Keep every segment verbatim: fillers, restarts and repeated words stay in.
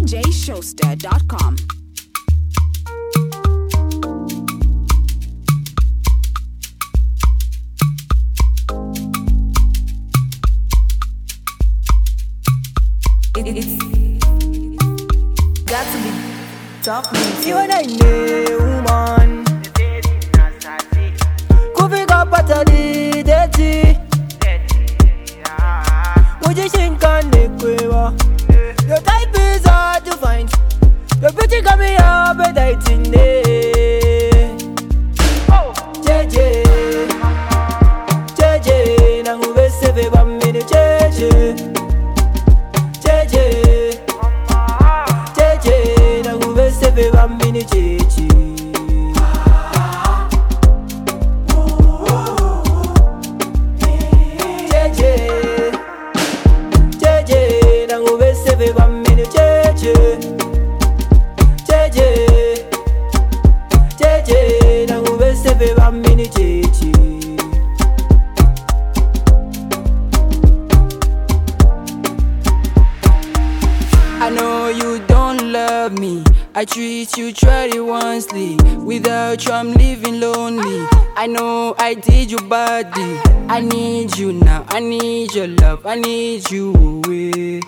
j showster dot com. It's got to be top music. You and I know, woman. Could up at the dirty. Would you think on the quiver? Your type is hard to find. Your beauty got me up at eighteen days. J J, J J, now who will save it one minute? J J, J J, J J, now who will save it one minute? J J. One minute, J J, J J, J J. Now we will save one minute, J J. I know you don't love me. I treat you, tried it once-ly. Without you, I'm living lonely. I know I did you badly. I need you now. I need your love. I need you away.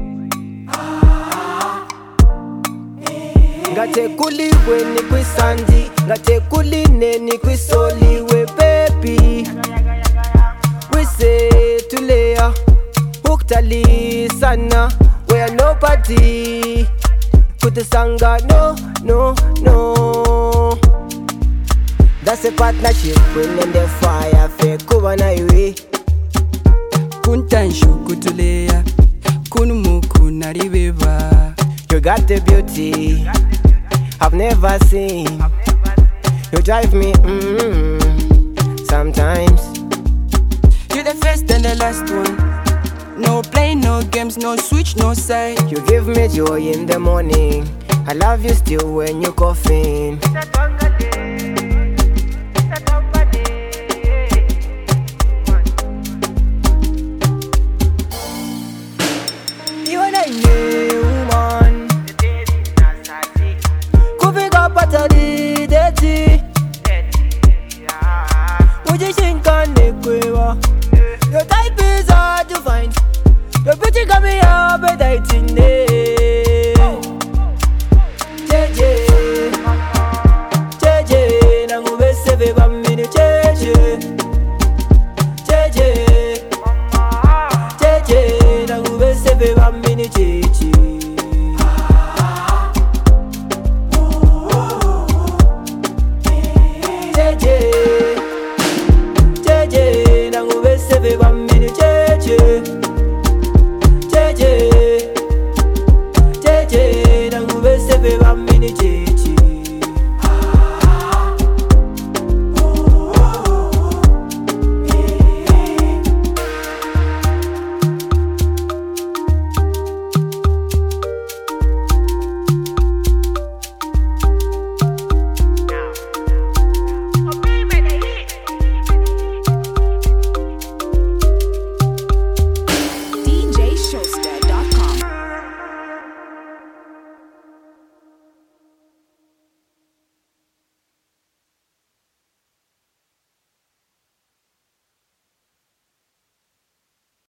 Ngate kuli we ni kwi sandi, ngate kuli ne ni kwi soli we baby. We say to Leah, Uktali sana, where nobody put the sanga, no, no, no. That's a partnership, bringing the fire, fake kuba na iwe. Kuntanshu kutuleya, kunumuku naribeba. You got the beauty I've never seen. You drive me mm, sometimes. You the first and the last one. No play, no games, no switch, no side. You give me joy in the morning. I love you still when you're coughing.